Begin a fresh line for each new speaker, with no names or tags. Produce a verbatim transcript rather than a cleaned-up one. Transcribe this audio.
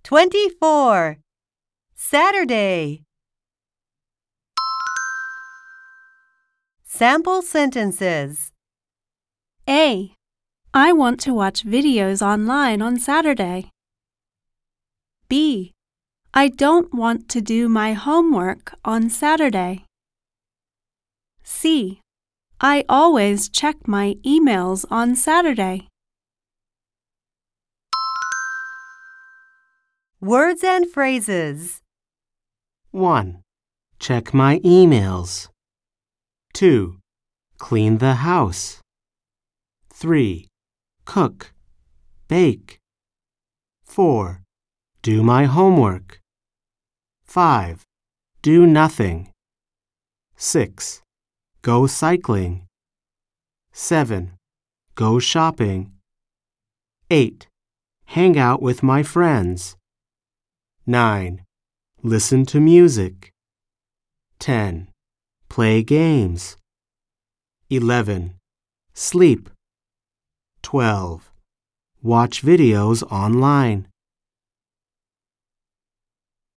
twenty-four. Saturday. Sample sentences.
A. I want to watch videos online on Saturday. B. I don't want to do my homework on Saturday. C. I always check my emails on Saturday.
Words and phrases.
one. Check my emails. two. Clean the house. three. Cook, bake. four. Do my homework. five. Do nothing. six. Go cycling. seven. Go shopping. eight. Hang out with my friends. nine. Listen to music. ten. Play games. eleven. Sleep. twelve. Watch videos online.